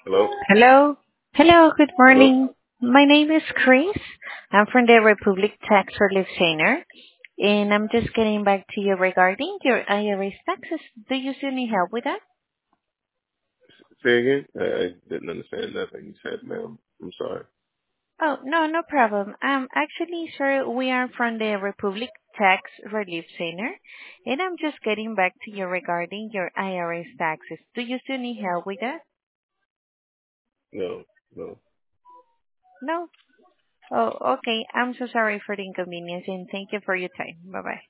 Hello? Hello. Hello, good Hello? morning. My name is Chris. I'm from the Republic Tax Relief Center, and I'm just getting back to you regarding your IRS taxes. Do you still need help with that? Say again? I didn't understand nothing you said, ma'am. I'm sorry. Oh, no, no problem. Actually, sir, we are from the Republic Tax Relief Center, and I'm just getting back to you regarding your IRS taxes. Do you still need help with that? No, no. No? Oh, okay. I'm so sorry for the inconvenience, and thank you for your time. Bye-bye.